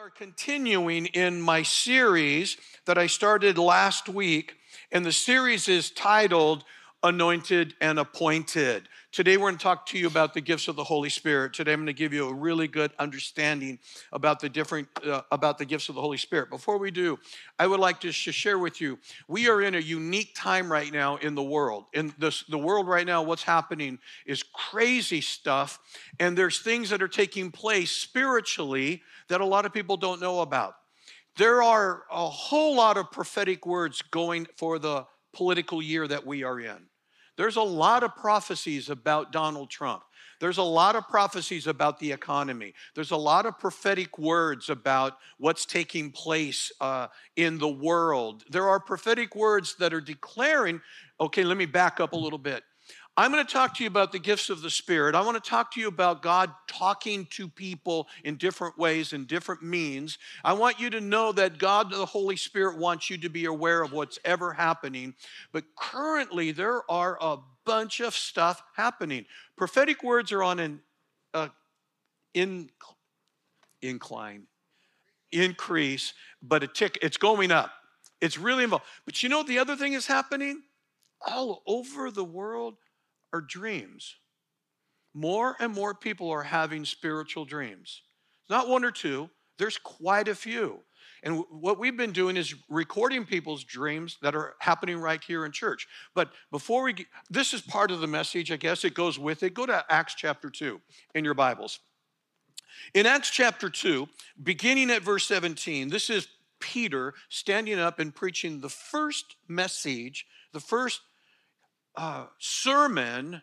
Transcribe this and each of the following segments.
are continuing in my series that I started last week, and the series is titled Anointed and Appointed. Today we're going to talk to you about the gifts of the Holy Spirit. Today I'm going to give you a really good understanding about the gifts of the Holy Spirit. Before we do, I would like to share with you, we are in a unique time right now in the world. In the world right now, what's happening is crazy stuff, and there's things that are taking place spiritually that a lot of people don't know about. There are a whole lot of prophetic words going for the political year that we are in. There's a lot of prophecies about Donald Trump. There's a lot of prophecies about the economy. There's a lot of prophetic words about what's taking place in the world. There are prophetic words that are declaring, okay, let me back up a little bit. I'm going to talk to you about the gifts of the Spirit. I want to talk to you about God talking to people in different ways and different means. I want you to know that God, the Holy Spirit, wants you to be aware of what's ever happening. But currently, there are a bunch of stuff happening. Prophetic words are on an increase, but it's going up. It's really involved. But you know the other thing is happening? All over the world are dreams. More and more people are having spiritual dreams. It's not one or two, there's quite a few. And what we've been doing is recording people's dreams that are happening right here in church. But before this is part of the message, I guess it goes with it. Go to Acts chapter 2 in your Bibles. In Acts chapter 2, beginning at verse 17, this is Peter standing up and preaching the first message, the first sermon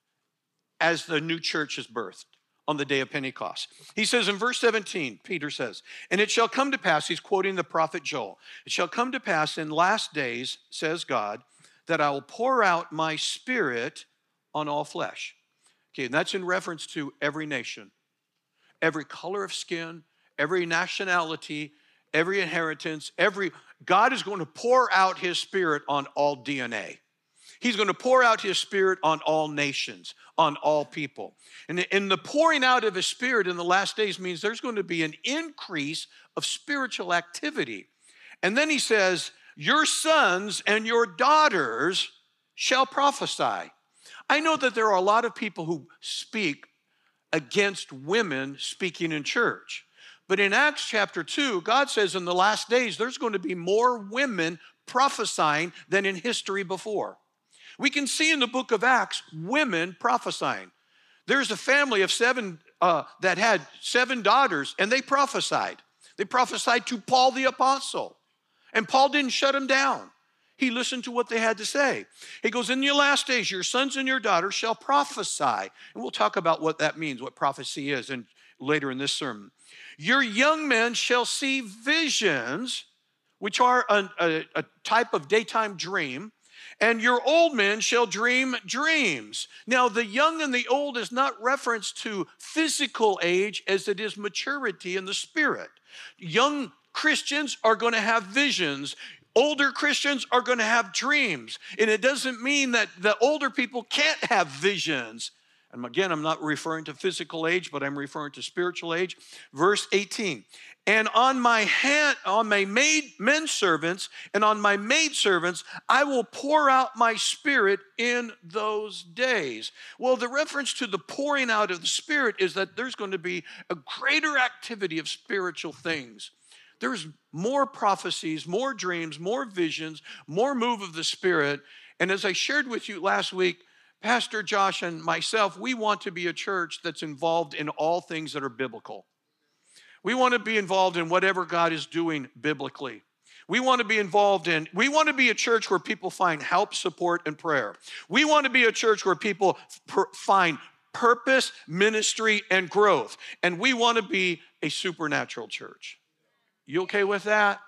as the new church is birthed on the day of Pentecost. He says in verse 17, Peter says, "And it shall come to pass," he's quoting the prophet Joel, "it shall come to pass in last days, says God, that I will pour out my spirit on all flesh." Okay, and that's in reference to every nation, every color of skin, every nationality, every inheritance, God is going to pour out his spirit on all DNA. He's going to pour out his spirit on all nations, on all people. And in the pouring out of his spirit in the last days means there's going to be an increase of spiritual activity. And then he says, "Your sons and your daughters shall prophesy." I know that there are a lot of people who speak against women speaking in church. But in Acts chapter 2, God says in the last days, there's going to be more women prophesying than in history before. We can see in the book of Acts women prophesying. There's a family of seven that had 7 daughters, and they prophesied. They prophesied to Paul the apostle. And Paul didn't shut them down. He listened to what they had to say. He goes, "In your last days, your sons and your daughters shall prophesy." And we'll talk about what that means, what prophecy is, and later in this sermon. "Your young men shall see visions," which are a type of daytime dream. "And your old men shall dream dreams." Now, the young and the old is not reference to physical age as it is maturity in the spirit. Young Christians are going to have visions. Older Christians are going to have dreams. And it doesn't mean that the older people can't have visions. And again, I'm not referring to physical age, but I'm referring to spiritual age. Verse 18, "And on my men servants and on my maid servants, I will pour out my spirit in those days." Well, the reference to the pouring out of the spirit is that there's going to be a greater activity of spiritual things. There's more prophecies, more dreams, more visions, more move of the Spirit. And as I shared with you last week, Pastor Josh and myself, we want to be a church that's involved in all things that are biblical. We want to be involved in whatever God is doing biblically. We want to be a church where people find help, support, and prayer. We want to be a church where people find purpose, ministry, and growth. And we want to be a supernatural church. You okay with that?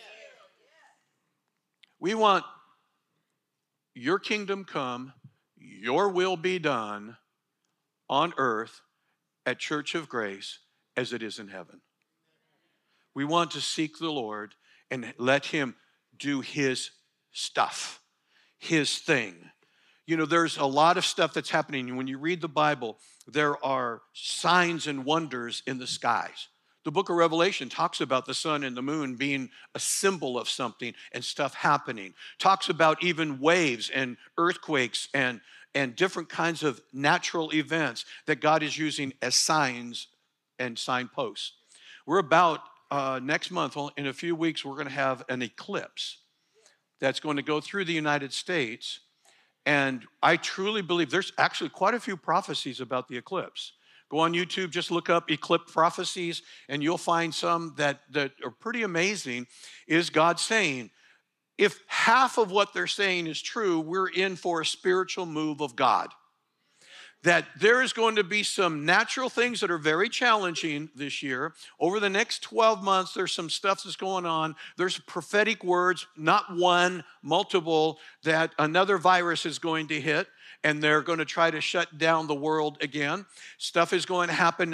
We want your kingdom come, your will be done on earth at Church of Grace as it is in heaven. We want to seek the Lord and let him do his stuff, his thing. You know, there's a lot of stuff that's happening. When you read the Bible, there are signs and wonders in the skies. The book of Revelation talks about the sun and the moon being a symbol of something and stuff happening. Talks about even waves and earthquakes and different kinds of natural events that God is using as signs and signposts. We're about next month, in a few weeks, we're going to have an eclipse that's going to go through the United States. And I truly believe there's actually quite a few prophecies about the eclipse. Go on YouTube, just look up eclipse prophecies, and you'll find some that are pretty amazing. Is God saying, if half of what they're saying is true, we're in for a spiritual move of God. That there is going to be some natural things that are very challenging this year. Over the next 12 months, there's some stuff that's going on. There's prophetic words, not one, multiple, that another virus is going to hit, and they're going to try to shut down the world again. Stuff is going to happen.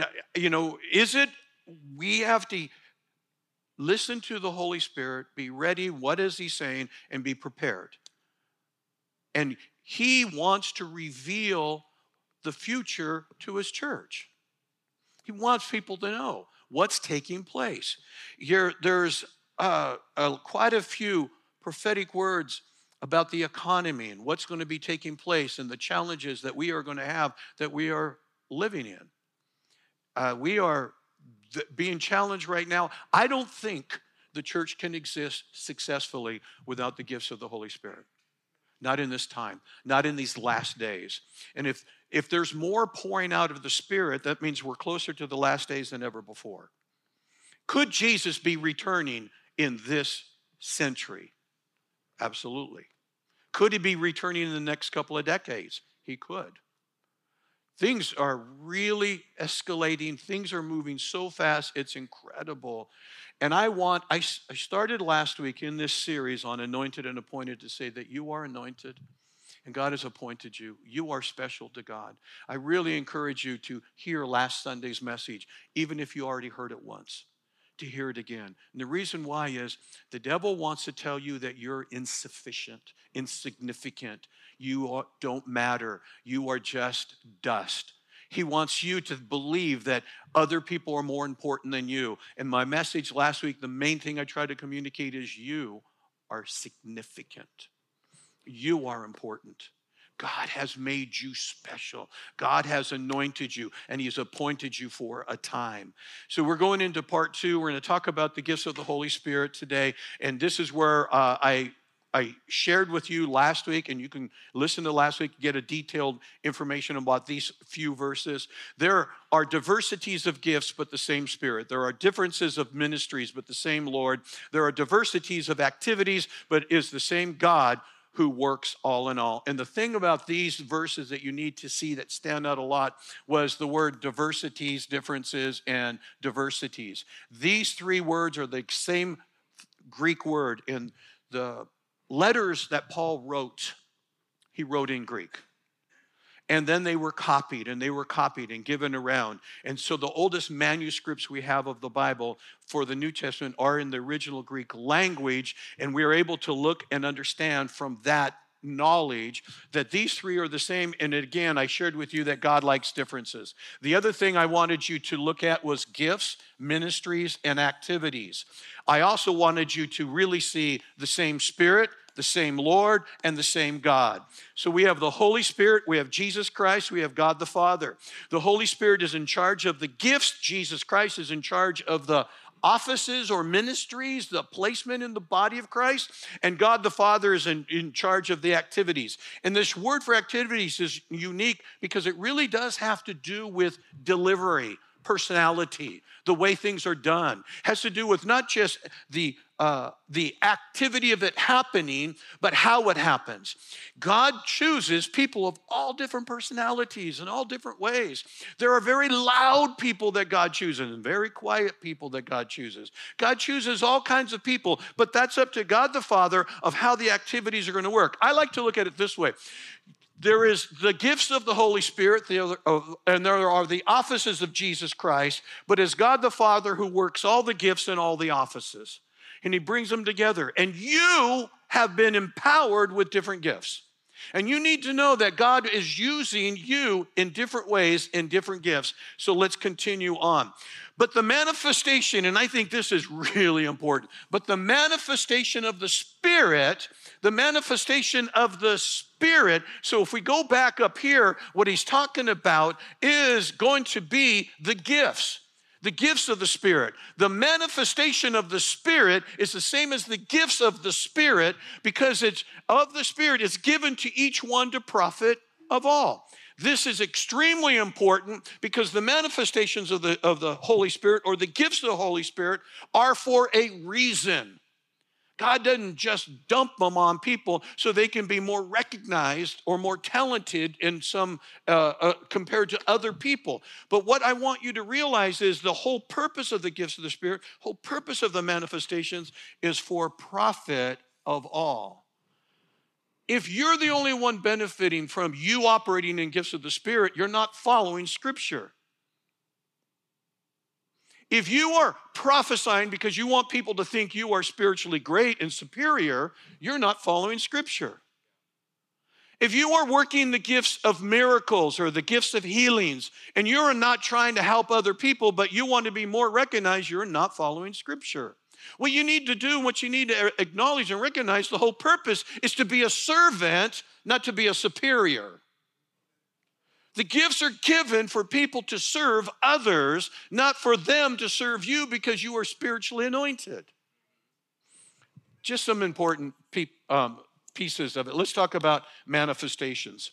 We have to listen to the Holy Spirit, be ready, what is he saying, and be prepared. And he wants to reveal the future to his church. He wants people to know what's taking place. There's quite a few prophetic words about the economy and what's going to be taking place and the challenges that we are going to have, that we are living in. We are being challenged right now. I don't think the church can exist successfully without the gifts of the Holy Spirit. Not in this time, not in these last days. And if there's more pouring out of the Spirit, that means we're closer to the last days than ever before. Could Jesus be returning in this century? Absolutely. Could he be returning in the next couple of decades? He could. Things are really escalating. Things are moving so fast, it's incredible. And I started last week in this series on Anointed and Appointed to say that you are anointed and God has appointed you. You are special to God. I really encourage you to hear last Sunday's message, even if you already heard it once, to hear it again. And the reason why is the devil wants to tell you that you're insufficient, insignificant. You don't matter. You are just dust. He wants you to believe that other people are more important than you. And my message last week, the main thing I tried to communicate is you are significant. You are important. God has made you special. God has anointed you, and he's appointed you for a time. So we're going into part 2. We're going to talk about the gifts of the Holy Spirit today. And this is where I shared with you last week, and you can listen to last week, get a detailed information about these few verses. There are diversities of gifts, but the same Spirit. There are differences of ministries, but the same Lord. There are diversities of activities, but is the same God who works all in all. And the thing about these verses that you need to see that stand out a lot was the word diversities, differences, and diversities. These three words are the same Greek word. In the letters that Paul wrote, he wrote in Greek. And then they were copied and given around. And so the oldest manuscripts we have of the Bible for the New Testament are in the original Greek language. And we are able to look and understand from that knowledge that these three are the same. And again, I shared with you that God likes differences. The other thing I wanted you to look at was gifts, ministries, and activities. I also wanted you to really see the same Spirit, the same Lord, and the same God. So we have the Holy Spirit, we have Jesus Christ, we have God the Father. The Holy Spirit is in charge of the gifts. Jesus Christ is in charge of the offices or ministries, the placement in the body of Christ, and God the Father is in charge of the activities. And this word for activities is unique because it really does have to do with delivery, personality, the way things are done. It has to do with not just the activity of it happening, but how it happens. God chooses people of all different personalities and all different ways. There are very loud people that God chooses and very quiet people that God chooses. God chooses all kinds of people, but that's up to God the Father of how the activities are going to work. I like to look at it this way. There is the gifts of the Holy Spirit, and there are the offices of Jesus Christ, but it's God the Father who works all the gifts and all the offices. And he brings them together. And you have been empowered with different gifts. And you need to know that God is using you in different ways, in different gifts. So let's continue on. But the manifestation, and I think this is really important, but the manifestation of the Spirit, so if we go back up here, what he's talking about is going to be the gifts. The gifts of the Spirit. The manifestation of the Spirit is the same as the gifts of the Spirit because it's of the Spirit is given to each one to profit of all. This is extremely important because the manifestations of the Holy Spirit or the gifts of the Holy Spirit are for a reason. God doesn't just dump them on people so they can be more recognized or more talented in some compared to other people. But what I want you to realize is the whole purpose of the gifts of the Spirit, whole purpose of the manifestations is for profit of all. If you're the only one benefiting from you operating in gifts of the Spirit, you're not following Scripture. If you are prophesying because you want people to think you are spiritually great and superior, you're not following Scripture. If you are working the gifts of miracles or the gifts of healings and you're not trying to help other people, but you want to be more recognized, you're not following Scripture. What you need to do, what you need to acknowledge and recognize, the whole purpose is to be a servant, not to be a superior. The gifts are given for people to serve others, not for them to serve you because you are spiritually anointed. Just some important pieces of it. Let's talk about manifestations.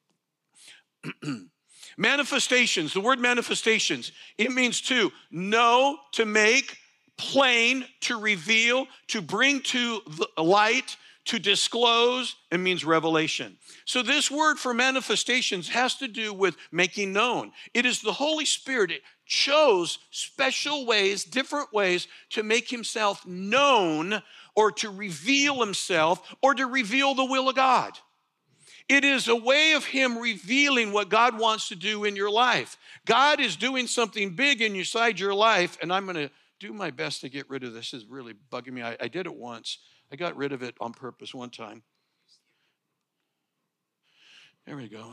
Manifestations, the word manifestations, it means to know, to make, plain, to reveal, to bring to the light, to disclose. It means revelation. So this word for manifestations has to do with making known. It is the Holy Spirit. It chose special ways, different ways to make himself known or to reveal himself or to reveal the will of God. It is a way of him revealing what God wants to do in your life. God is doing something big inside your life, and I'm going to do my best to get rid of this. This is really bugging me. I did it once. I got rid of it on purpose one time. There we go.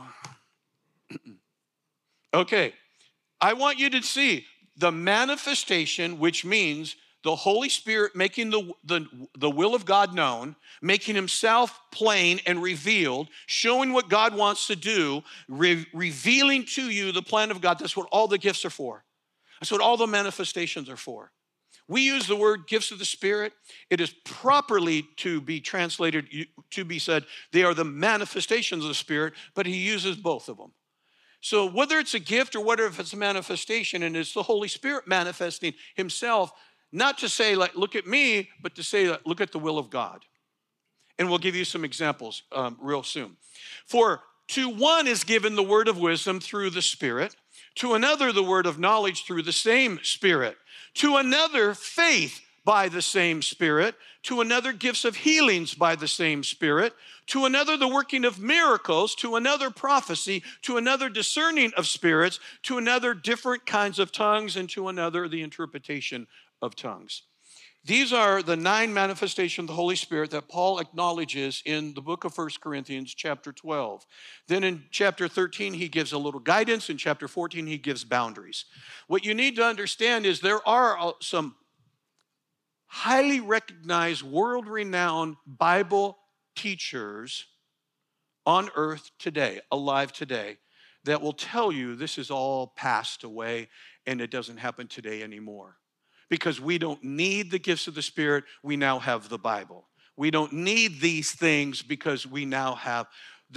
Okay. I want you to see the manifestation, which means the Holy Spirit making the will of God known, making himself plain and revealed, showing what God wants to do, revealing to you the plan of God. That's what all the gifts are for. That's what all the manifestations are for. We use the word gifts of the Spirit. It is properly to be translated, to be said, they are the manifestations of the Spirit, but he uses both of them. So whether it's a gift or whether if it's a manifestation, and it's the Holy Spirit manifesting himself, not to say, like, look at me, but to say, like, look at the will of God. And we'll give you some examples real soon. For to one is given the word of wisdom through the Spirit, to another the word of knowledge through the same Spirit, to another faith by the same Spirit, to another gifts of healings by the same Spirit, to another the working of miracles, to another prophecy, to another discerning of spirits, to another different kinds of tongues, and to another the interpretation of tongues. These are the 9 manifestations of the Holy Spirit that Paul acknowledges in the book of 1 Corinthians chapter 12. Then in chapter 13, he gives a little guidance. In chapter 14, he gives boundaries. What you need to understand is there are some highly recognized, world-renowned Bible teachers on earth today, alive today, that will tell you this is all passed away and it doesn't happen today anymore. Because we don't need the gifts of the Spirit, we now have the Bible. We don't need these things because we now have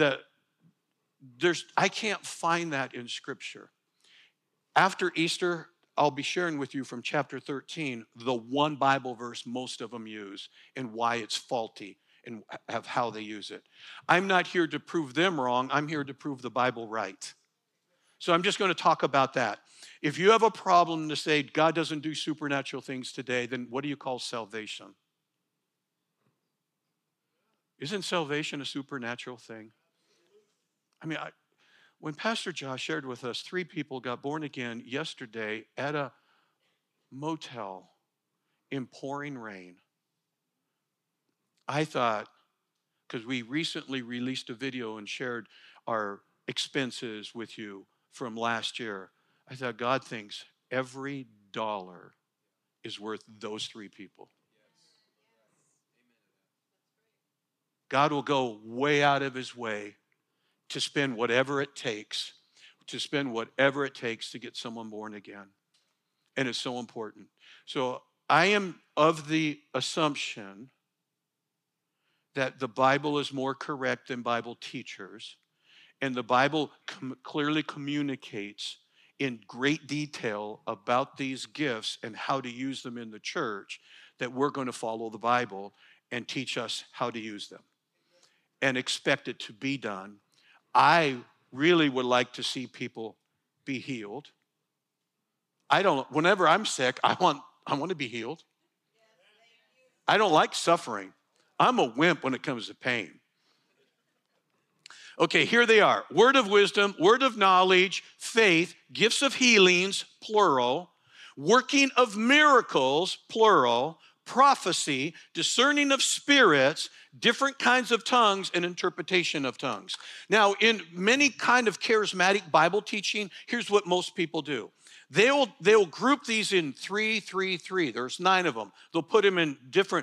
I can't find that in Scripture. After Easter, I'll be sharing with you from chapter 13 the one Bible verse most of them use and why it's faulty and of how they use it. I'm not here to prove them wrong. I'm here to prove the Bible right. So I'm just going to talk about that. If you have a problem to say God doesn't do supernatural things today, then what do you call salvation? Isn't salvation a supernatural thing? I mean, when Pastor Josh shared with us, 3 people got born again yesterday at a motel in pouring rain. I thought, because we recently released a video and shared our expenses with you from last year. I thought God thinks every dollar is worth those 3 people. God will go way out of his way to spend whatever it takes, to get someone born again. And it's so important. So I am of the assumption that the Bible is more correct than Bible teachers, and the Bible clearly communicates in great detail about these gifts and how to use them in the church, that we're going to follow the Bible and teach us how to use them and expect it to be done. I really would like to see people be healed. Whenever I'm sick, I want to be healed. I don't like suffering. I'm a wimp when it comes to pain. Okay, here they are. Word of wisdom, word of knowledge, faith, gifts of healings, plural, working of miracles, plural, prophecy, discerning of spirits, different kinds of tongues, and interpretation of tongues. Now, in many kind of charismatic Bible teaching, here's what most people do. They'll group these in 3, 3, 3. There's 9 of them. They'll put them in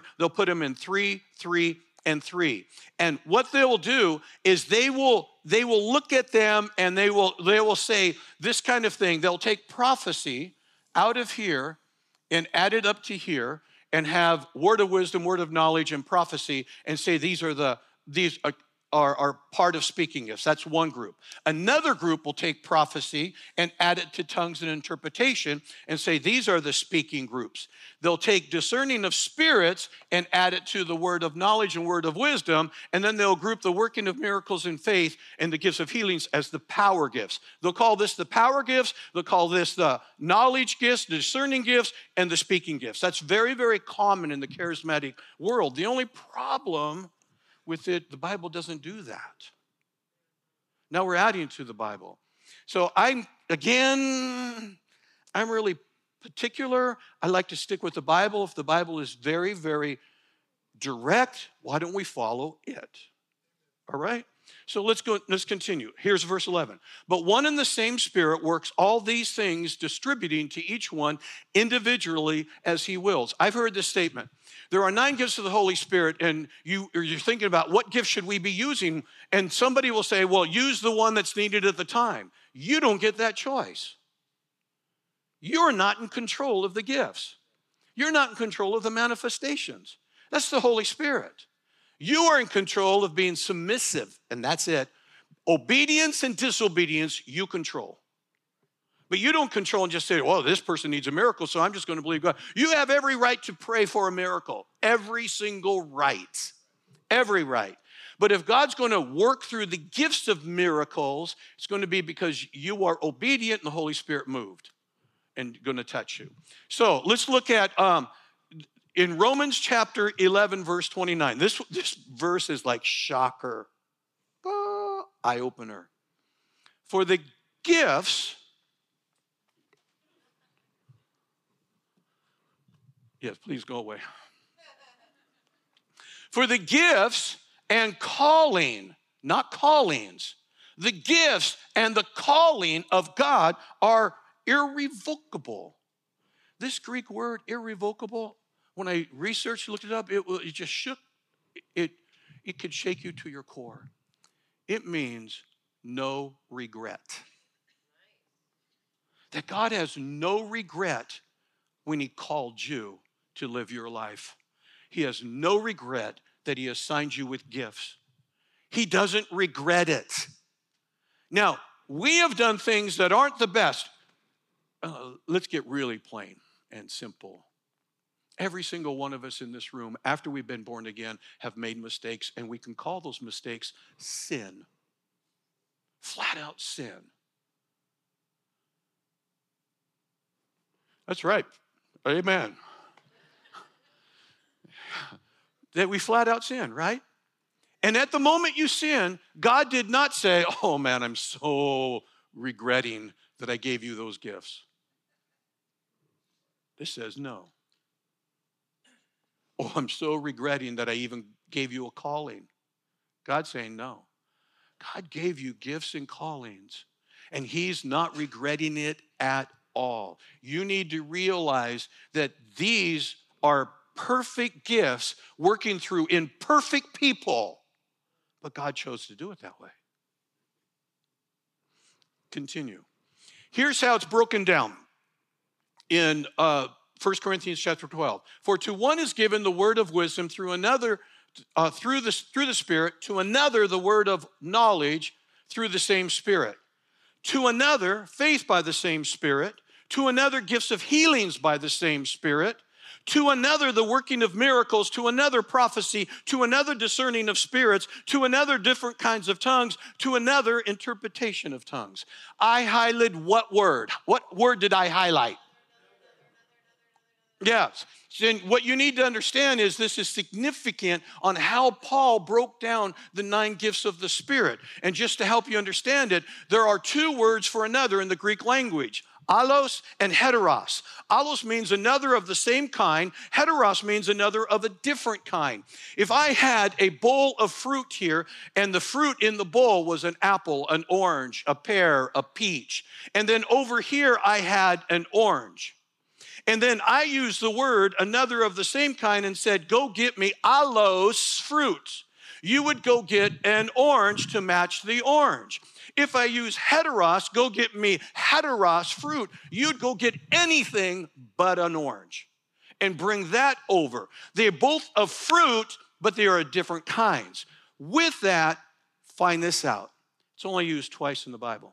3, 3, and 3. And what they will do is they will look at them and they will say this kind of thing. They'll take prophecy out of here and add it up to here and have word of wisdom, word of knowledge, and prophecy, and say these are part of speaking gifts. That's one group. Another group will take prophecy and add it to tongues and interpretation and say these are the speaking groups. They'll take discerning of spirits and add it to the word of knowledge and word of wisdom, and then they'll group the working of miracles and faith and the gifts of healings as the power gifts. They'll call this the power gifts, they'll call this the knowledge gifts, the discerning gifts, and the speaking gifts. That's very, very common in the charismatic world. The only problem with it, the Bible doesn't do that. Now we're adding to the Bible. So I'm really particular. I like to stick with the Bible. If the Bible is very, very direct, why don't we follow it? All right? So let's continue. Here's verse 11. But one and the same Spirit works all these things, distributing to each one individually as he wills. I've heard this statement. There are 9 gifts of the Holy Spirit, and you're thinking about what gift should we be using, and somebody will say, well, use the one that's needed at the time. You don't get that choice. You're not in control of the gifts. You're not in control of the manifestations. That's the Holy Spirit. You are in control of being submissive, and that's it. Obedience and disobedience, you control. But you don't control and just say, well, this person needs a miracle, so I'm just going to believe God. You have every right to pray for a miracle. Every single right. Every right. But if God's going to work through the gifts of miracles, it's going to be because you are obedient and the Holy Spirit moved and going to touch you. So let's look at in Romans chapter 11, verse 29. This verse is like shocker, eye-opener. For the gifts... Yes, please go away. For the gifts and calling, not callings, the gifts and the calling of God are irrevocable. This Greek word, irrevocable, when I researched, looked it up, it just shook. It could shake you to your core. It means no regret. That God has no regret when he called you to live your life. He has no regret that he assigned you with gifts. He doesn't regret it. Now, we have done things that aren't the best. Let's get really plain and simple. Every single one of us in this room, after we've been born again, have made mistakes, and we can call those mistakes sin. Flat out sin. That's right. Amen. That we flat out sin, right? And at the moment you sin, God did not say, oh man, I'm so regretting that I gave you those gifts. This says no. Oh, I'm so regretting that I even gave you a calling. God's saying no. God gave you gifts and callings, and he's not regretting it at all. You need to realize that these are perfect gifts working through imperfect people, but God chose to do it that way. Continue. Here's how it's broken down in 1 Corinthians chapter 12. For to one is given the word of wisdom, through another, through the Spirit, to another the word of knowledge through the same Spirit, to another faith by the same Spirit, to another gifts of healings by the same Spirit, to another the working of miracles, to another prophecy, to another discerning of spirits, to another different kinds of tongues, to another interpretation of tongues. I highlighted what word? What word did I highlight? Yes. And what you need to understand is this is significant on how Paul broke down the 9 gifts of the Spirit. And just to help you understand it, there are 2 words for another in the Greek language. Allos and heteros. Allos means another of the same kind. Heteros means another of a different kind. If I had a bowl of fruit here, and the fruit in the bowl was an apple, an orange, a pear, a peach, and then over here I had an orange, and then I used the word another of the same kind and said, go get me allos fruit. You would go get an orange to match the orange. If I use heteros, go get me heteros fruit, you'd go get anything but an orange and bring that over. They're both of fruit, but they are different kinds. With that, find this out. It's only used twice in the Bible.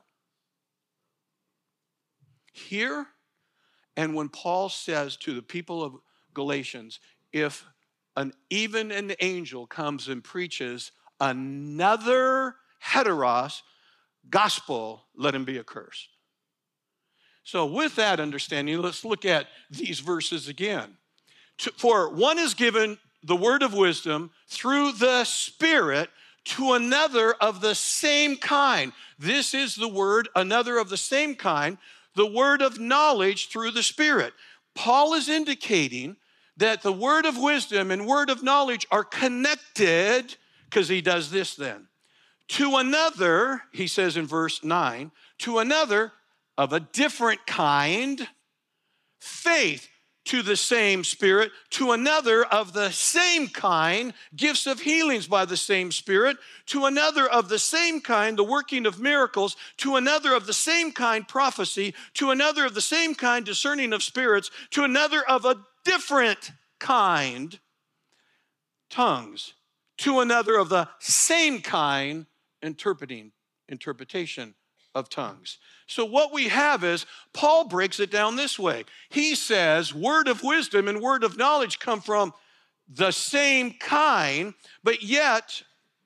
Here, and when Paul says to the people of Galatians, if even an angel comes and preaches another heteros gospel, let him be accursed. So with that understanding, let's look at these verses again. For one is given the word of wisdom through the Spirit to another of the same kind. This is the word, another of the same kind, the word of knowledge through the Spirit. Paul is indicating that the word of wisdom and word of knowledge are connected, because he does this then. To another, he says in verse 9, to another of a different kind, faith to the same Spirit, to another of the same kind, gifts of healings by the same Spirit, to another of the same kind, the working of miracles, to another of the same kind, prophecy, to another of the same kind, discerning of spirits, to another of a different kind, tongues, to another of the same kind, interpretation of tongues. So what we have is, Paul breaks it down this way. He says, word of wisdom and word of knowledge come from the same kind, but yet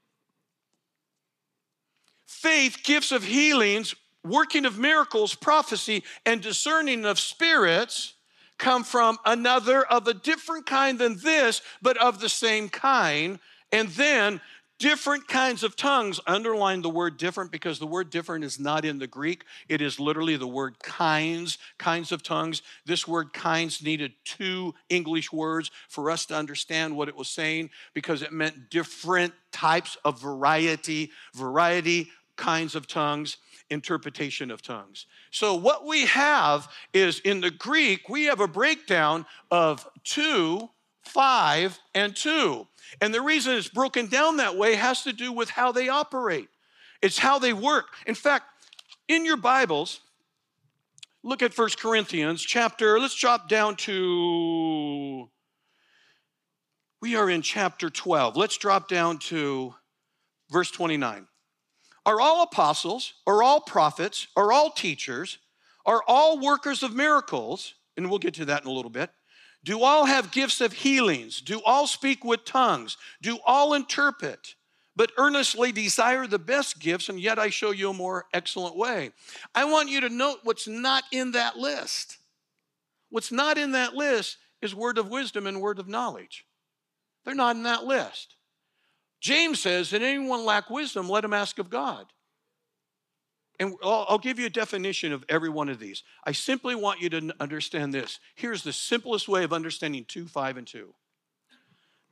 faith, gifts of healings, working of miracles, prophecy, and discerning of spirits come from another of a different kind than this, but of the same kind. And then different kinds of tongues. Underline the word different, because the word different is not in the Greek. It is literally the word kinds of tongues. This word kinds needed 2 English words for us to understand what it was saying, because it meant different types of variety, kinds of tongues, interpretation of tongues. So what we have is, in the Greek, we have a breakdown of 2, 5, and 2. And the reason it's broken down that way has to do with how they operate. It's how they work. In fact, in your Bibles, look at 1 Corinthians chapter, let's drop down to, we are in chapter 12. Let's drop down to verse 29. Are all apostles, are all prophets, are all teachers, are all workers of miracles? And we'll get to that in a little bit. Do all have gifts of healings? Do all speak with tongues? Do all interpret? But earnestly desire the best gifts, and yet I show you a more excellent way. I want you to note what's not in that list. What's not in that list is word of wisdom and word of knowledge. They're not in that list. James says that anyone lack wisdom, let him ask of God. And I'll give you a definition of every one of these. I simply want you to understand this. Here's the simplest way of understanding 2, 5, and 2.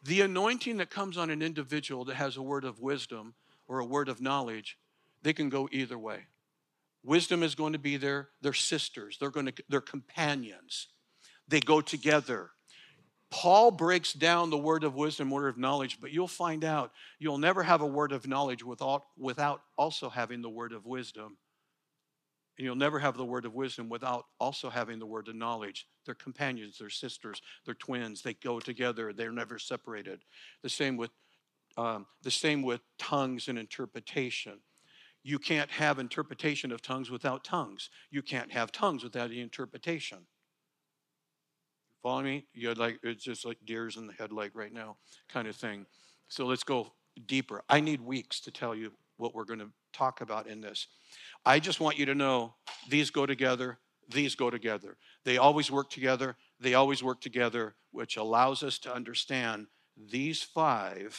The anointing that comes on an individual that has a word of wisdom or a word of knowledge, they can go either way. Wisdom is going to be their sisters. They're companions. They go together. Paul breaks down the word of wisdom, word of knowledge, but you'll find out you'll never have a word of knowledge without also having the word of wisdom. And you'll never have the word of wisdom without also having the word of knowledge. They're companions, they're sisters, they're twins. They go together. They're never separated. The same with tongues and interpretation. You can't have interpretation of tongues without tongues. You can't have tongues without the interpretation. Follow me? It's just like deers in the headlight right now kind of thing. So let's go deeper. I need weeks to tell you what we're going to talk about in this. I just want you to know these go together, these go together. They always work together, they always work together, which allows us to understand these five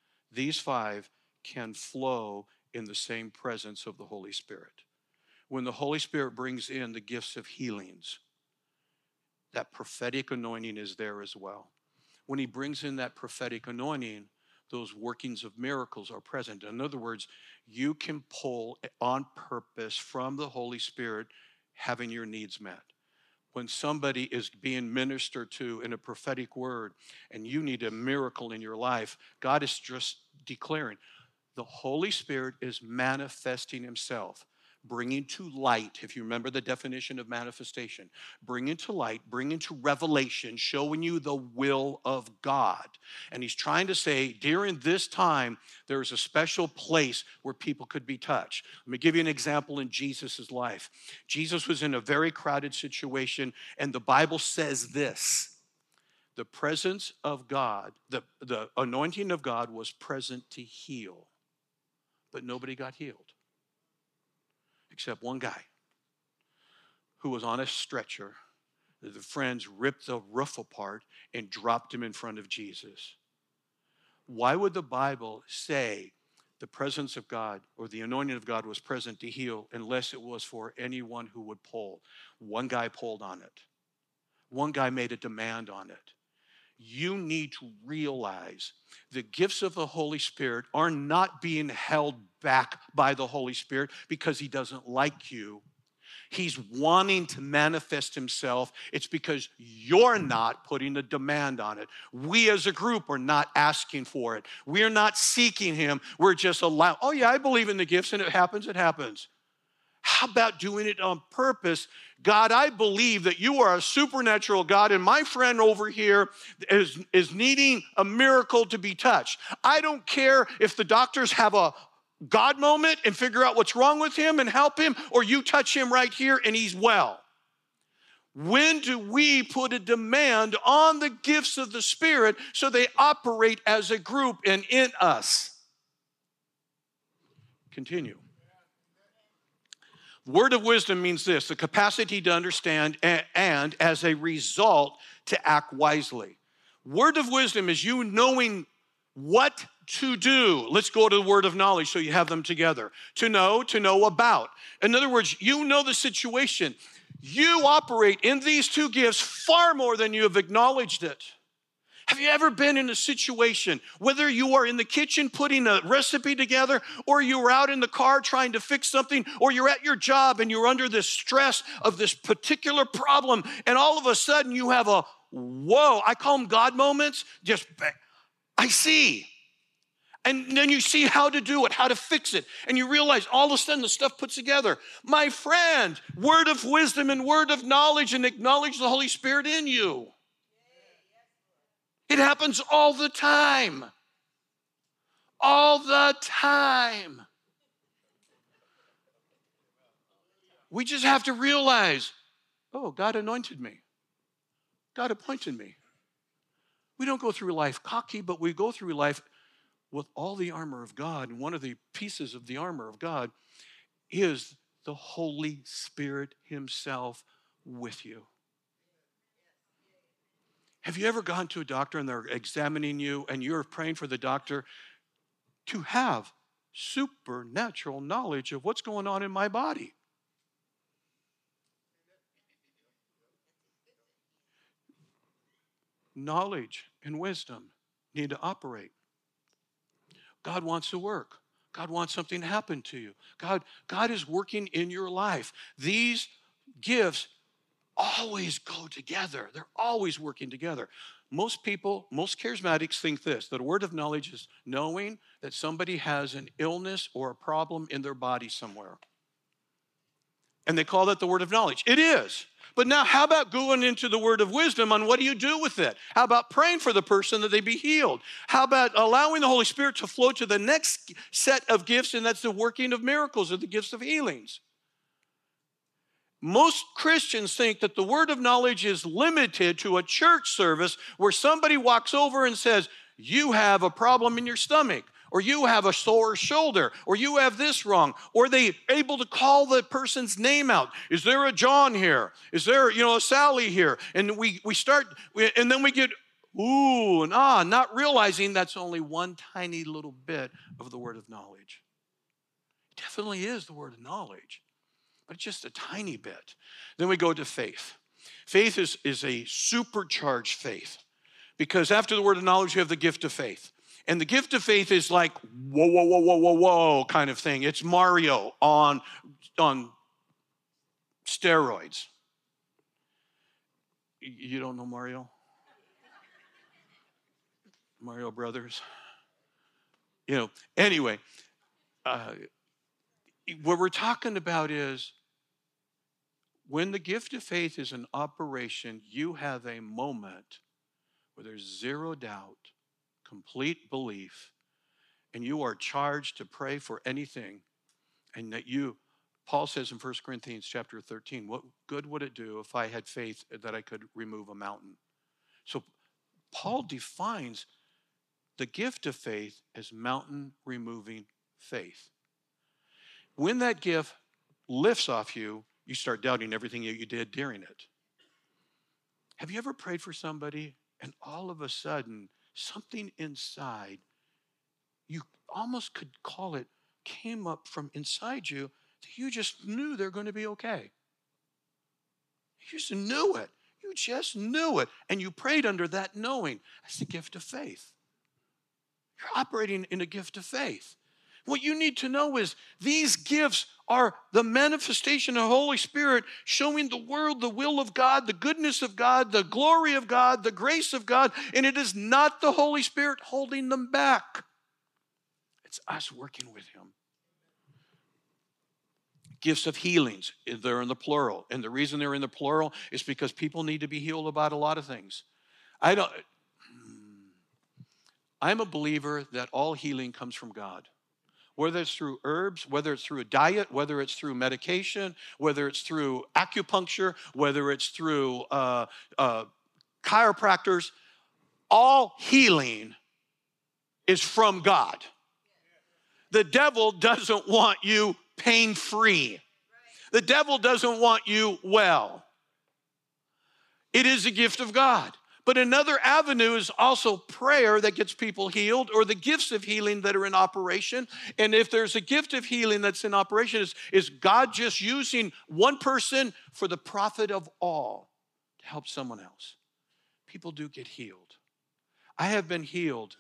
can flow in the same presence of the Holy Spirit. When the Holy Spirit brings in the gifts of healings, that prophetic anointing is there as well. When he brings in that prophetic anointing, those workings of miracles are present. In other words, you can pull on purpose from the Holy Spirit having your needs met. When somebody is being ministered to in a prophetic word and you need a miracle in your life, God is just declaring, the Holy Spirit is manifesting himself, bringing to light, if you remember the definition of manifestation, bringing to light, bringing to revelation, showing you the will of God. And he's trying to say, during this time, there is a special place where people could be touched. Let me give you an example in Jesus' life. Jesus was in a very crowded situation, and the Bible says this: the presence of God, the anointing of God was present to heal, but nobody got healed. Except one guy who was on a stretcher. The friends ripped the roof apart and dropped him in front of Jesus. Why would the Bible say the presence of God or the anointing of God was present to heal unless it was for anyone who would pull? One guy pulled on it. One guy made a demand on it. You need to realize the gifts of the Holy Spirit are not being held back by the Holy Spirit because he doesn't like you. He's wanting to manifest himself. It's because you're not putting a demand on it. We as a group are not asking for it. We're not seeking him. We're just allowing, oh yeah, I believe in the gifts and it happens, it happens. How about doing it on purpose? God, I believe that you are a supernatural God, and my friend over here is needing a miracle to be touched. I don't care if the doctors have a God moment and figure out what's wrong with him and help him, or you touch him right here and he's well. When do we put a demand on the gifts of the Spirit so they operate as a group and in us? Continue. Word of wisdom means this: the capacity to understand and as a result, to act wisely. Word of wisdom is you knowing what to do. Let's go to the word of knowledge so you have them together. To know about. In other words, you know the situation. You operate in these two gifts far more than you have acknowledged it. Have you ever been in a situation, whether you are in the kitchen putting a recipe together, or you were out in the car trying to fix something, or you're at your job and you're under this stress of this particular problem, and all of a sudden you have a, whoa, I call them God moments, just, I see. And then you see how to do it, how to fix it, and you realize all of a sudden the stuff puts together. My friend, word of wisdom and word of knowledge, and acknowledge the Holy Spirit in you. It happens all the time. All the time. We just have to realize, oh, God anointed me. God appointed me. We don't go through life cocky, but we go through life with all the armor of God. And one of the pieces of the armor of God is the Holy Spirit himself with you. Have you ever gone to a doctor and they're examining you and you're praying for the doctor to have supernatural knowledge of what's going on in my body? Knowledge and wisdom need to operate. God wants to work. God wants something to happen to you. God is working in your life. These gifts always go together. They're always working together. Most people, most charismatics think this, that a word of knowledge is knowing that somebody has an illness or a problem in their body somewhere. And they call that the word of knowledge. It is. But now how about going into the word of wisdom on what do you do with it? How about praying for the person that they be healed? How about allowing the Holy Spirit to flow to the next set of gifts, and that's the working of miracles or the gifts of healings? Most Christians think that the word of knowledge is limited to a church service where somebody walks over and says, you have a problem in your stomach, or you have a sore shoulder, or you have this wrong, or they able to call the person's name out. Is there a John here? Is there, a Sally here? And we start, and then we get, ooh, and not realizing that's only one tiny little bit of the word of knowledge. It definitely is the word of knowledge, but it's just a tiny bit. Then we go to faith. Faith is a supercharged faith, because after the word of knowledge, you have the gift of faith. And the gift of faith is like, whoa, whoa, whoa, whoa, whoa, whoa kind of thing. It's Mario on steroids. You don't know Mario? Mario Brothers? Anyway, what we're talking about is when the gift of faith is in operation, you have a moment where there's zero doubt, complete belief, and you are charged to pray for anything. And that Paul says in 1 Corinthians chapter 13, what good would it do if I had faith that I could remove a mountain? So Paul defines the gift of faith as mountain removing faith. When that gift lifts off you, you start doubting everything you did during it. Have you ever prayed for somebody and all of a sudden something inside, you almost could call it, came up from inside you that you just knew they're going to be okay? You just knew it. You just knew it. And you prayed under that knowing. That's the gift of faith. You're operating in a gift of faith. What you need to know is these gifts are the manifestation of the Holy Spirit showing the world the will of God, the goodness of God, the glory of God, the grace of God, and it is not the Holy Spirit holding them back. It's us working with Him. Gifts of healings, they're in the plural. And the reason they're in the plural is because people need to be healed about a lot of things. I'm a believer that all healing comes from God. Whether it's through herbs, whether it's through a diet, whether it's through medication, whether it's through acupuncture, whether it's through chiropractors, all healing is from God. The devil doesn't want you pain-free. The devil doesn't want you well. It is a gift of God. But another avenue is also prayer that gets people healed, or the gifts of healing that are in operation. And if there's a gift of healing that's in operation, is God just using one person for the profit of all to help someone else? People do get healed. I have been healed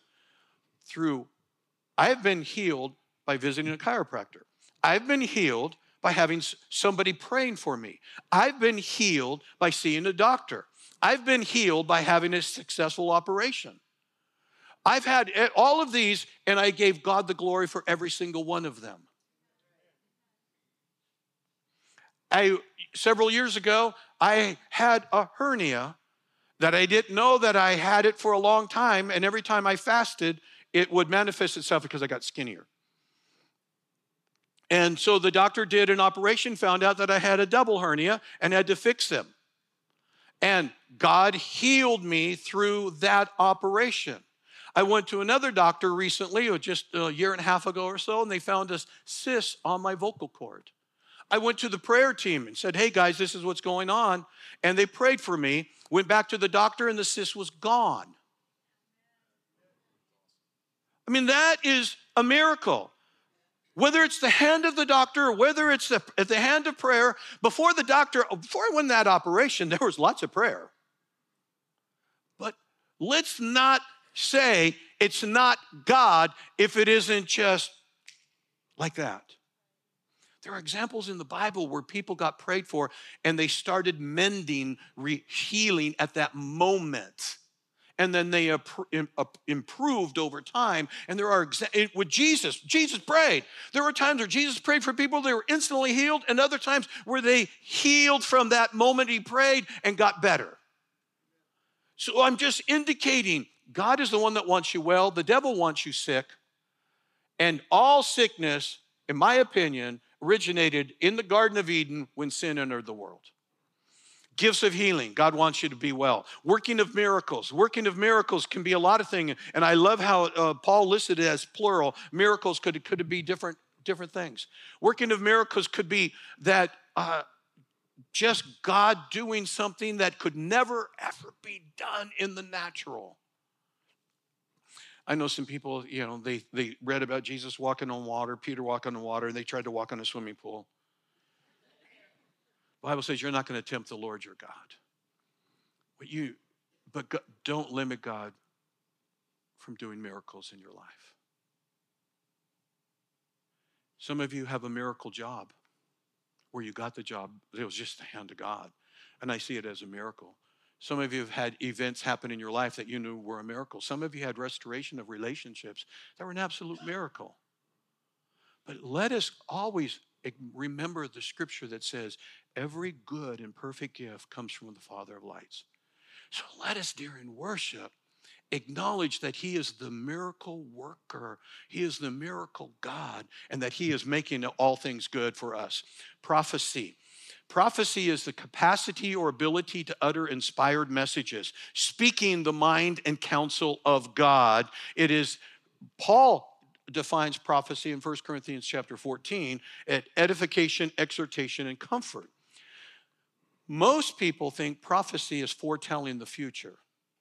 by visiting a chiropractor. I've been healed by having somebody praying for me. I've been healed by seeing a doctor. I've been healed by having a successful operation. I've had all of these, and I gave God the glory for every single one of them. Several years ago, I had a hernia that I didn't know that I had it for a long time, and every time I fasted, it would manifest itself because I got skinnier. And so the doctor did an operation, found out that I had a double hernia, and had to fix them. And God healed me through that operation. I went to another doctor recently, just a year and a half ago or so, and they found a cyst on my vocal cord. I went to the prayer team and said, hey guys, this is what's going on. And they prayed for me, went back to the doctor, and the cyst was gone. I mean, that is a miracle. Whether it's the hand of the doctor or whether it's the hand of prayer, before I went that operation, there was lots of prayer. But let's not say It's not God if it isn't just like that. There are examples in the Bible where people got prayed for and they started mending, healing at that moment. And then they improved over time. And there are, with Jesus prayed. There were times where Jesus prayed for people, they were instantly healed, and other times where they healed from that moment he prayed and got better. So I'm just indicating God is the one that wants you well. The devil wants you sick. And all sickness, in my opinion, originated in the Garden of Eden when sin entered the world. Gifts of healing, God wants you to be well. Working of miracles can be a lot of things. And I love how Paul listed it as plural. Miracles could be different things. Working of miracles could be that just God doing something that could never, ever be done in the natural. I know some people, they read about Jesus walking on water, Peter walking on water, and they tried to walk on a swimming pool. The Bible says you're not going to tempt the Lord your God. But don't limit God from doing miracles in your life. Some of you have a miracle job where you got the job. It was just the hand of God. And I see it as a miracle. Some of you have had events happen in your life that you knew were a miracle. Some of you had restoration of relationships that were an absolute miracle. But let us always remember the scripture that says, every good and perfect gift comes from the Father of lights. So let us, during worship, acknowledge that he is the miracle worker. He is the miracle God, and that he is making all things good for us. Prophecy. Prophecy is the capacity or ability to utter inspired messages, speaking the mind and counsel of God. It is, Paul defines prophecy in 1 Corinthians chapter 14 at edification, exhortation, and comfort. Most people think prophecy is foretelling the future.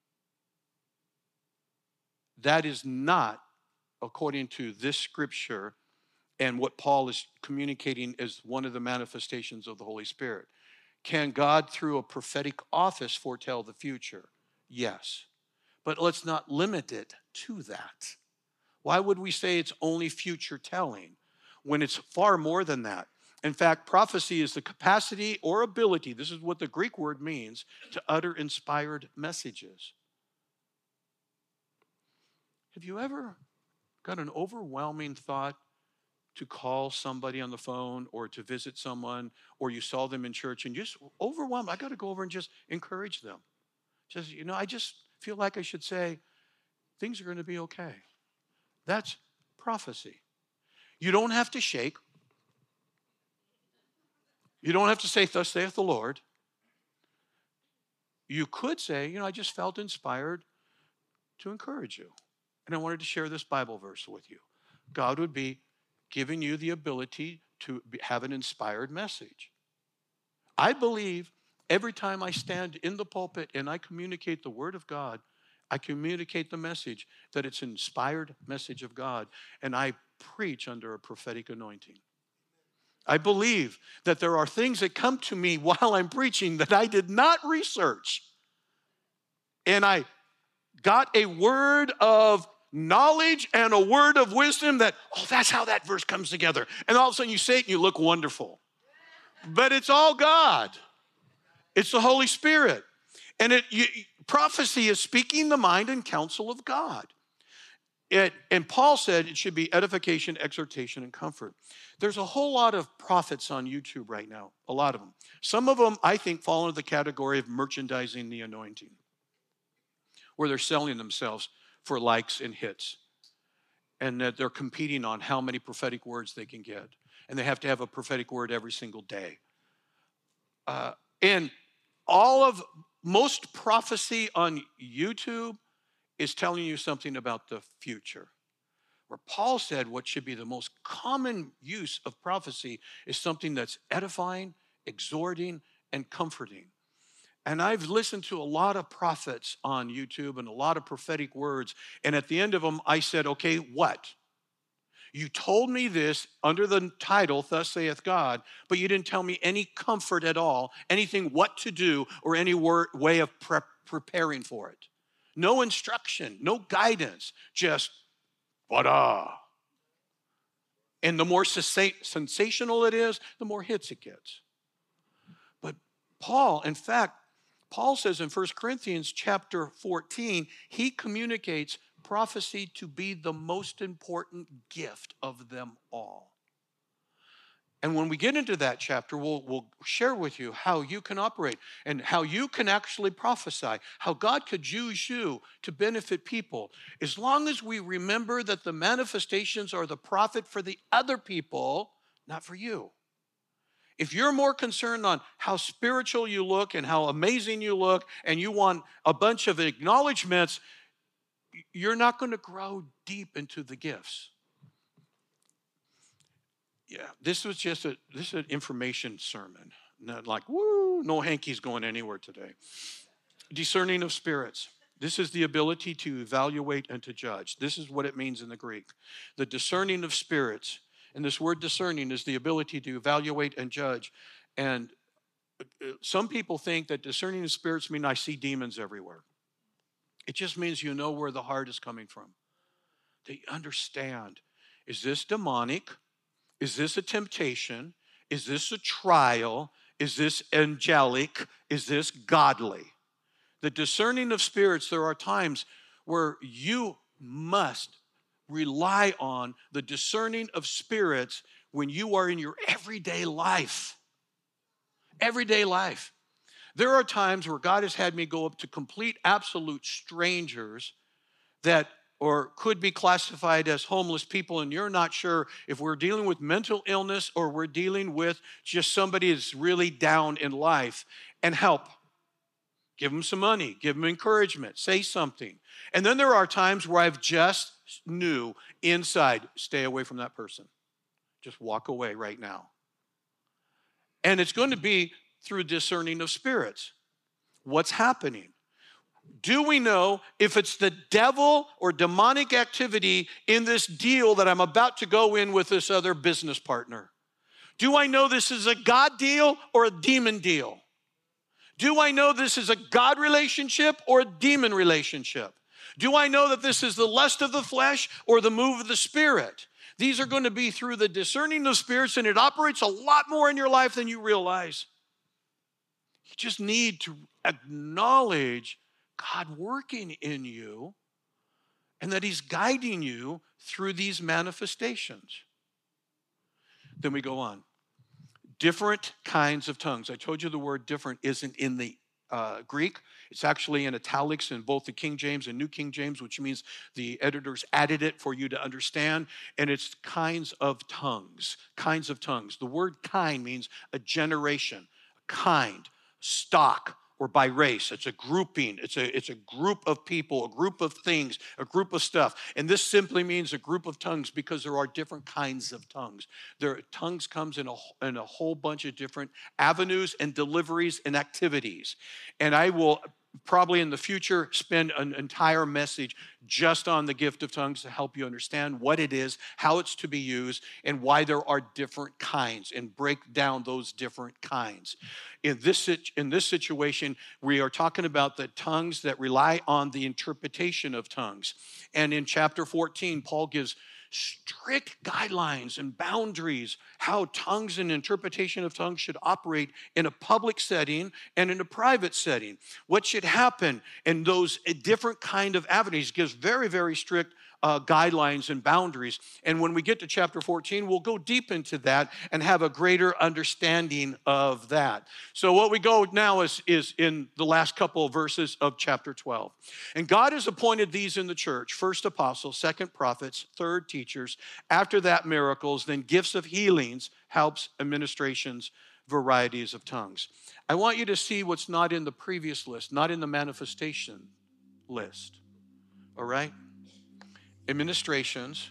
That is not, according to this scripture and what Paul is communicating as one of the manifestations of the Holy Spirit. Can God, through a prophetic office, foretell the future? Yes. But let's not limit it to that. Why would we say it's only future telling when it's far more than that? In fact, prophecy is the capacity or ability, this is what the Greek word means, to utter inspired messages. Have you ever got an overwhelming thought to call somebody on the phone or to visit someone, or you saw them in church and just overwhelmed? I got to go over and just encourage them. Just, I just feel like I should say, things are going to be okay. That's prophecy. You don't have to shake. You don't have to say, thus saith the Lord. You could say, I just felt inspired to encourage you. And I wanted to share this Bible verse with you. God would be giving you the ability to have an inspired message. I believe every time I stand in the pulpit and I communicate the word of God, I communicate the message that it's an inspired message of God, and I preach under a prophetic anointing. I believe that there are things that come to me while I'm preaching that I did not research. And I got a word of knowledge and a word of wisdom that, that's how that verse comes together. And all of a sudden you say it and you look wonderful. But it's all God. It's the Holy Spirit. And prophecy is speaking the mind and counsel of God. And Paul said it should be edification, exhortation, and comfort. There's a whole lot of prophets on YouTube right now, a lot of them. Some of them, I think, fall into the category of merchandising the anointing, where they're selling themselves for likes and hits, and that they're competing on how many prophetic words they can get. And they have to have a prophetic word every single day. And most prophecy on YouTube is telling you something about the future. Where Paul said what should be the most common use of prophecy is something that's edifying, exhorting, and comforting. And I've listened to a lot of prophets on YouTube and a lot of prophetic words. And at the end of them, I said, okay, what? You told me this under the title, Thus saith God, but you didn't tell me any comfort at all, anything what to do, or any way of preparing for it. No instruction, no guidance, just wada. And the more sensational it is, the more hits it gets. But Paul, in fact, Paul says in 1 Corinthians chapter 14, he communicates prophecy to be the most important gift of them all. And when we get into that chapter, we'll share with you how you can operate and how you can actually prophesy, how God could use you to benefit people, as long as we remember that the manifestations are the profit for the other people, not for you. If you're more concerned on how spiritual you look and how amazing you look, and you want a bunch of acknowledgments, you're not going to grow deep into the gifts. Yeah, this is an information sermon. Not like, woo, no hankies going anywhere today. Discerning of spirits. This is the ability to evaluate and to judge. This is what it means in the Greek. The discerning of spirits. And this word discerning is the ability to evaluate and judge. And some people think that discerning of spirits mean I see demons everywhere. It just means you know where the heart is coming from. They understand. Is this demonic? Is this a temptation? Is this a trial? Is this angelic? Is this godly? The discerning of spirits, there are times where you must rely on the discerning of spirits when you are in your everyday life. Everyday life. There are times where God has had me go up to complete, absolute strangers that or could be classified as homeless people, and you're not sure if we're dealing with mental illness or we're dealing with just somebody that's really down in life, and help. Give them some money, give them encouragement, say something. And then there are times where I've just knew inside, stay away from that person. Just walk away right now. And it's going to be through discerning of spirits. What's happening? Do we know if it's the devil or demonic activity in this deal that I'm about to go in with this other business partner? Do I know this is a God deal or a demon deal? Do I know this is a God relationship or a demon relationship? Do I know that this is the lust of the flesh or the move of the Spirit? These are going to be through the discerning of spirits, and it operates a lot more in your life than you realize. You just need to acknowledge God working in you and that He's guiding you through these manifestations. Then we go on. Different kinds of tongues. I told you the word different isn't in the Greek. It's actually in italics in both the King James and New King James, which means the editors added it for you to understand. And it's kinds of tongues. Kinds of tongues. The word kind means a generation, kind, stock, or by race. It's a grouping. It's a group of people, a group of things, a group of stuff. And this simply means a group of tongues because there are different kinds of tongues. Tongues comes in a whole bunch of different avenues and deliveries and activities. And I will probably in the future spend an entire message just on the gift of tongues to help you understand what it is, how it's to be used, and why there are different kinds, and break down those different kinds. In this situation, we are talking about the tongues that rely on the interpretation of tongues. And in chapter 14, Paul gives strict guidelines and boundaries how tongues and interpretation of tongues should operate in a public setting and in a private setting. What should happen in those different kind of avenues. Gives very, very strict guidelines and boundaries. And when we get to chapter 14, we'll go deep into that and have a greater understanding of that. So what we go now is in the last couple of verses of chapter 12. And God has appointed these in the church: first apostles, second prophets, third teachers, after that miracles, then gifts of healings, helps, administrations, varieties of tongues. I want you to see what's not in the previous list, not in the manifestation list. All right? Administrations,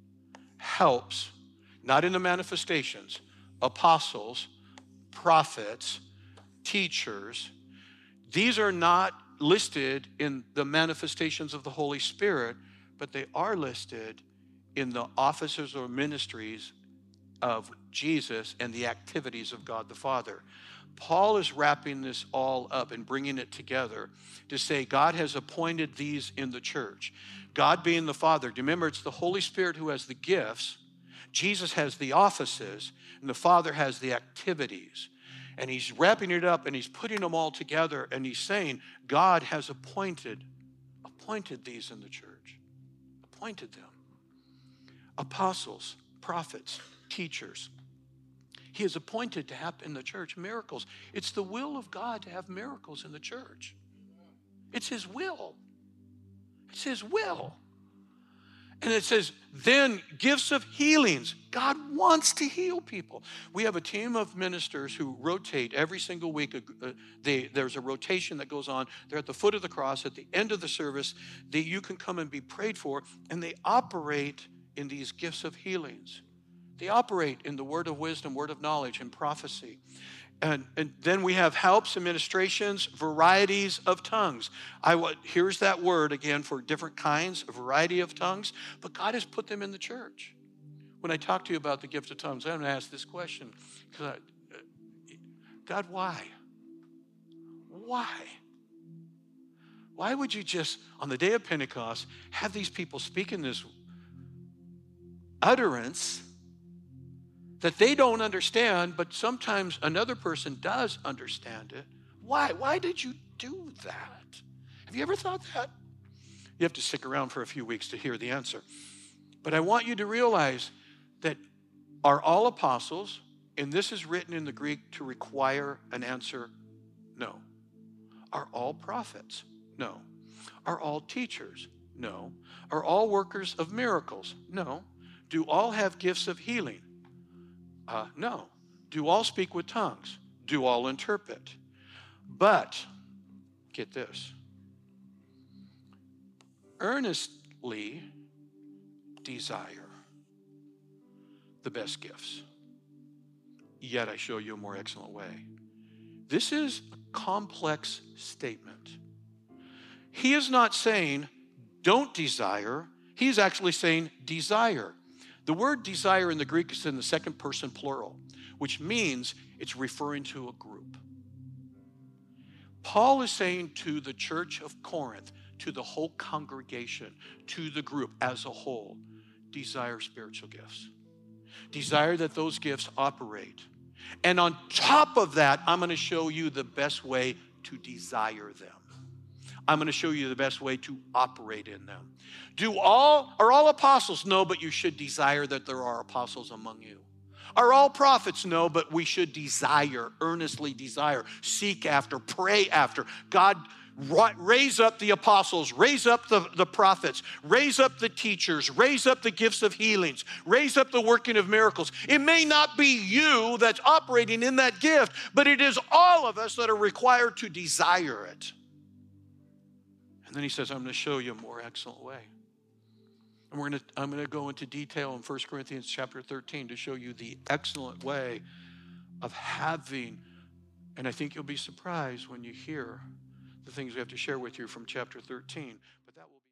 helps, not in the manifestations, apostles, prophets, teachers. These are not listed in the manifestations of the Holy Spirit, but they are listed in the offices or ministries of Jesus and the activities of God the Father. Paul is wrapping this all up and bringing it together to say God has appointed these in the church. God being the Father. Remember, it's the Holy Spirit who has the gifts. Jesus has the offices, and the Father has the activities. And he's wrapping it up, and he's putting them all together, and he's saying God has appointed these in the church. Appointed them. Apostles, prophets, teachers. He is appointed to have in the church miracles. It's the will of God to have miracles in the church. It's his will. It's his will. And it says, then gifts of healings. God wants to heal people. We have a team of ministers who rotate every single week. There's a rotation that goes on. They're at the foot of the cross at the end of the service. You can come and be prayed for, and they operate in these gifts of healings. They operate in the word of wisdom, word of knowledge, and prophecy. And then we have helps, administrations, varieties of tongues. Here's that word again for different kinds, a variety of tongues. But God has put them in the church. When I talk to you about the gift of tongues, I'm going to ask this question. God, why? Why? Why would you just, on the day of Pentecost, have these people speak in this utterance that they don't understand, but sometimes another person does understand it? Why? Why did you do that? Have you ever thought that? You have to stick around for a few weeks to hear the answer. But I want you to realize that are all apostles, and this is written in the Greek to require an answer? No. Are all prophets? No. Are all teachers? No. Are all workers of miracles? No. Do all have gifts of healing? No. Do all speak with tongues? Do all interpret? But, get this, earnestly desire the best gifts, yet I show you a more excellent way. This is a complex statement. He is not saying don't desire. He's actually saying desire. The word desire in the Greek is in the second person plural, which means it's referring to a group. Paul is saying to the church of Corinth, to the whole congregation, to the group as a whole, desire spiritual gifts. Desire that those gifts operate. And on top of that, I'm going to show you the best way to desire them. I'm going to show you the best way to operate in them. Are all apostles? No, but you should desire that there are apostles among you. Are all prophets? No, but we should desire, earnestly desire, seek after, pray after. God, raise up the apostles, raise up the prophets, raise up the teachers, raise up the gifts of healings, raise up the working of miracles. It may not be you that's operating in that gift, but it is all of us that are required to desire it. And then he says, I'm going to show you a more excellent way. And I'm going to go into detail in 1 Corinthians chapter 13 to show you the excellent way of having, and I think you'll be surprised when you hear the things we have to share with you from chapter 13. But that will be